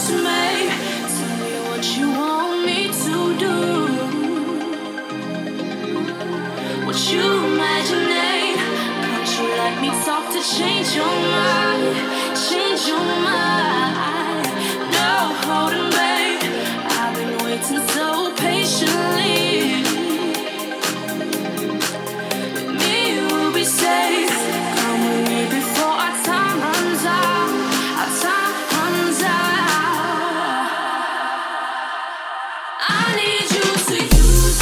to me. Tell me what you want me to do. What you imagining? Can't you let me talk to change your mind? Change your mind. No holding back. I've been waiting so patiently. With me, we'll be safe. Come with me before our time runs out. Our time runs out. I need you to use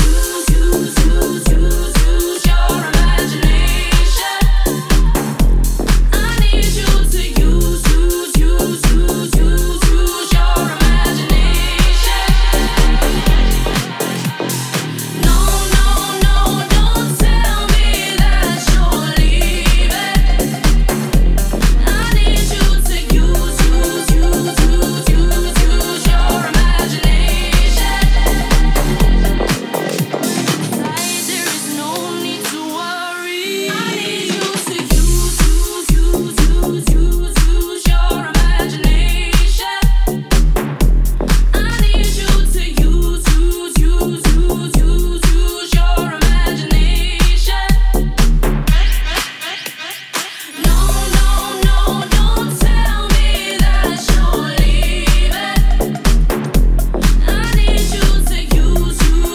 your imagination. I need you to use your imagination. No, no, no, don't tell me that you're leaving. I need you to use your imagination. There is no need to worry. I need you to use your imagination. I need you to use your imagination. No, no, no, don't tell me that you're leaving. I need you to use your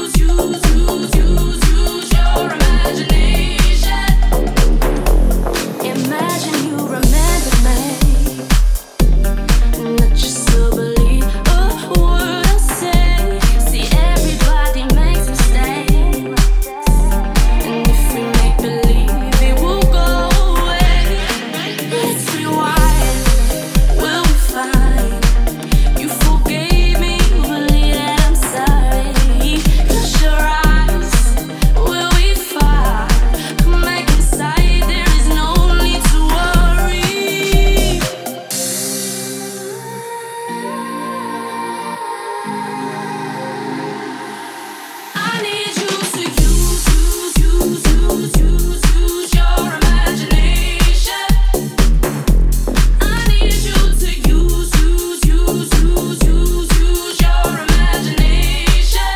imagination. Imagine you remember me, not just to believe a word I say. See, everybody makes mistakes, and if we make believe, it will go away. Let's rewind, we'll be fine. You forgave me, believe that I'm sorry. Close your eyes, we'll be fine. Come back inside, there is no need to worry. I need you to use your imagination. I need you to use your imagination.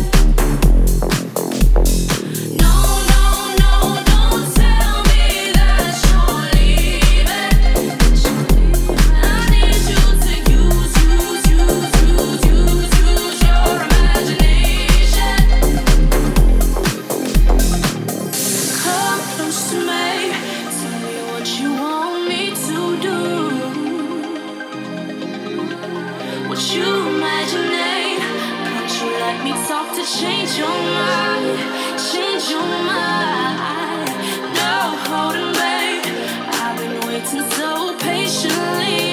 No, no, no, don't tell me that you're leaving. I need you to use your imagination. Come close to me. Tell me what you want me to do. What you imagining? Can't you let me talk to change your mind? Change your mind. No holding back. I've been waiting so patiently.